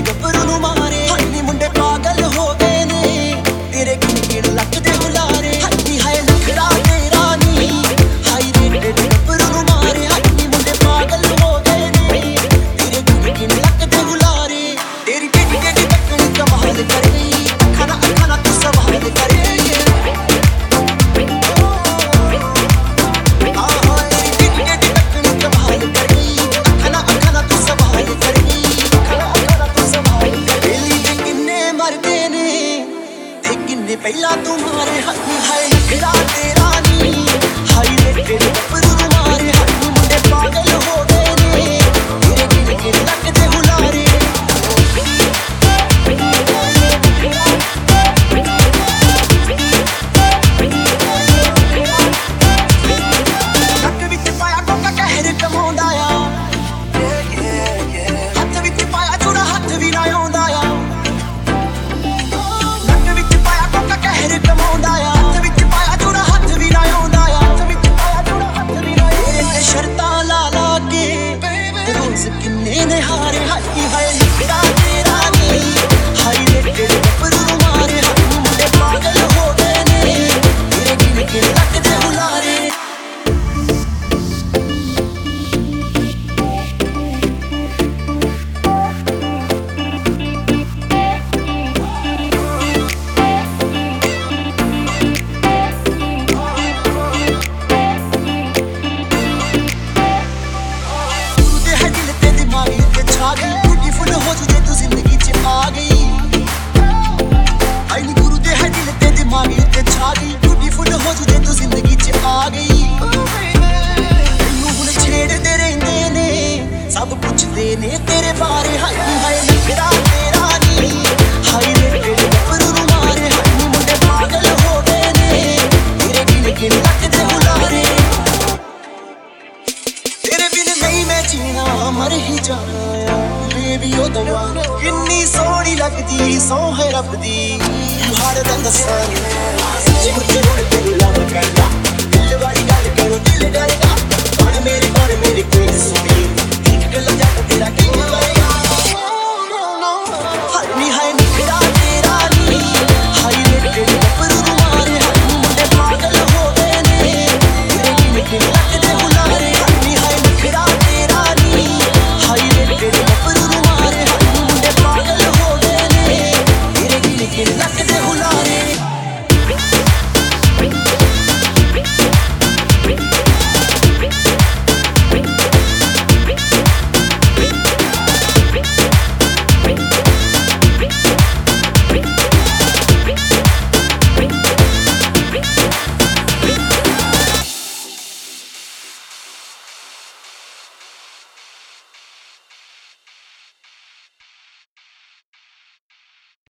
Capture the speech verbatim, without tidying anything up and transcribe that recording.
ਗੱਭਰੂ ਨੂੰ ਮਾਰੇ। ਹਾਏ ਨੀ ਮੁੰਡੇ ਪਾਗਲ ਹੋ ਗਏ ਨੇ ਤੇਰੇ ਗਿਣ ਗਿਣ ਲੱਕ ਦੇ ਹੁਲਾਰੇ। ਹਾਏ ਨੀ ਹਾਏ ਨਖਰਾ ਤੇਰਾ ਨੀ ਹਾਈ ਰੇਟਡ ਗੱਭਰੂ ਨੂੰ ਮਾਰੇ। ਹਾਏ ਨੀ ਮੁੰਡੇ ਪਾਗਲ ਹੋ ਗਏ ਨੇ ਤੇਰੇ ਗਿਣ ਗਿਣ ਲੱਕ ਦੇ ਹੁਲਾਰੇ। ਤੇਰੀ ਟੇਡੀ ਟੇਡੀ ਤੱਕਣੀ ਕਮਾਲ ਕਰ ਗਈ ਅੱਖਾਂ ਨਾਲ ਅੱਖਾਂ ਨਾਲ ਤੂੰ ਸਵਾਲ ਕਰ ਗਈ। ਪਹਿਲਾਂ ਤੂੰ ਮਾਰੇ ਹਾਏ ਹਾਏ ਨਖਰਾ ਤੇਰਾ ਨੀ ਹਾਈ ਰੇਟਡ ਗੱਭਰੂ ਨੂੰ ਮਾਰੇ। ਹਾਏ ਨੀ ਮੁੰਡੇ ਪਾਗਲ ਹੋ ਗਏ ਨੇ ਤੇਰੇ ਗਿਣ ਗਿਣ ਲੱਕ ਦੇ ਹੁਲਾਰੇ। ਨੱਕ ਵਿੱਚ ਪਾਇਆ ਕੋਕਾ ਕਹਿਰ ਕਮਾਉਂਦਾ ਆ ਹੱਥ ਵਿੱਚ ਪਾਇਆ ਚੂੜਾ ਹੱਥ ਵੀ ਨਾ ਆਉਂਦਾ ਆ। ਕਹਿਰ ਕਮਾਉਂਦਾ ਆ ਹੱਥ ਵਿੱਚ ਪਾਇਆ ਚੂੜਾ ਹੱਥ ਵੀ ਨਾ ਆਉਂਦਾ ਆ। ਹੱਥ ਵਿੱਚ ਪਾਇਆ ਚੂੜਾ ਹੱਥ ਵੀ ਨਾ ਆਉਂਦਾ। ਸ਼ਰਤਾਂ ਲਾ ਲਾ ਕੇ ਰੋਜ਼ ਕਿੰਨੇ ਨੇ ਹਾਰੇ। ਹਾਏ ਹਾਏ ਨਖਰਾ ਤੇਰਾ ਨੀ ਹਾਈ ਰੇਟਡ ਗੱਭਰੂ ਨੂੰ ਮਾਰੇ। ਹਾਏ ਨੀ ਮੁੰਡੇ ਪਾਗਲ ਹੋ ਗਏ ਨੇ ਤੇਰੇ ਗਿਣ ਗਿਣ ਲੱਕ ਦੇ ਹੁਲਾਰੇ। ਬਿਊਟੀਫੁਲ ਹੋ ਜੂ ਜੇ ਤੂੰ ਜ਼ਿੰਦਗੀ 'ਚ ਆ ਗਈ। ਹਾਏ ਨੀ ਗੁਰੂ ਦੇ ਹੈ ਦਿਲ ਤੇ ਦਿਮਾਗੀ ਉੱਤੇ ਛਾ ਗਈ। ਬਿਊਟੀਫੁਲ ਹੋ ਜੂ ਜੇ ਤੂੰ ਜ਼ਿੰਦਗੀ 'ਚ ਆ ਗਈ। ਤੈਨੂੰ ਹੁਣ ਛੇੜਦੇ ਰਹਿੰਦੇ ਨੇ ਸਭ ਪੁੱਛਦੇ ਨੇ ਤੇਰੇ ਬਾਰੇ। ਹਾਏ ਨੀ ਹਾਏ ਨਖਰਾ ਤੇਰਾ ਨੀ ਹਾਈ ਰੇਟਡ ਗੱਭਰੂ ਨੂੰ ਮਾਰੇ। ਹਾਏ ਨੀ ਮੁੰਡੇ ਪਾਗਲ ਹੋ ਗਏ ਨੇ ਤੇਰੇ ਗਿਣ ਗਿਣ ਲੱਕ ਦੇ ਹੁਲਾਰੇ। ਤੇਰੇ ਬਿਨ ਨਹੀਂ ਮੈਂ ਜੀਣਾ ਮਰ ਹੀ ਜਾਣਾ ਆ ਬੇਬੀ ਉਹ ਦਵਾ ਕਿੰਨੀ ਸੋਹਣੀ ਲੱਗਦੀ ਸਹੁੰ ਹੈ ਰੱਬ ਦੀ। ਹਰ ਦਾ ਦੱਸਾਂ ਸੱਚੀ ਮੁੱਚੀ ਹੁਣ ਤੈਨੂੰ ਲਵ ਕਰਦਾ ਦਿਲ ਵਾਲੀ ਗੱਲ ਕਰੋ ਦਿਲ ਡਰਦਾ। ਬਣ ਮੇਰੀ ਬਣ ਮੇਰੀ ਕੋਈ ਸੋਹਣੀ ਇੱਕ ਗੱਲ ਜੱਟ ਤੇਰਾ ਕਿੰਗ ਕਰੇਗਾ।